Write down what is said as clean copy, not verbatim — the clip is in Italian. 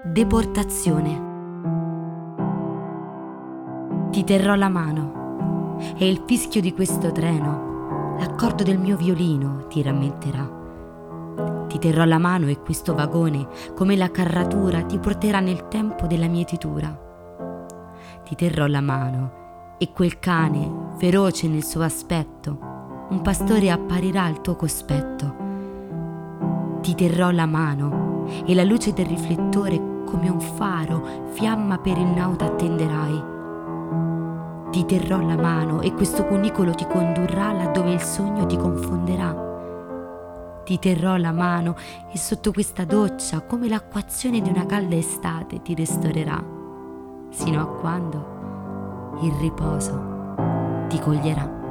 Deportazione. Ti terrò la mano e il fischio di questo treno, l'accordo del mio violino ti rammenterà. Ti terrò la mano e questo vagone, come la carratura, ti porterà nel tempo della mietitura. Ti terrò la mano e quel cane, feroce nel suo aspetto, un pastore apparirà al tuo cospetto. Ti terrò la mano e la luce del riflettore come un faro, fiamma per il nauta attenderai. Ti terrò la mano e questo cunicolo ti condurrà laddove il sogno ti confonderà. Ti terrò la mano e sotto questa doccia, come l'acquazione di una calda estate, ti restaurerà, sino a quando il riposo ti coglierà.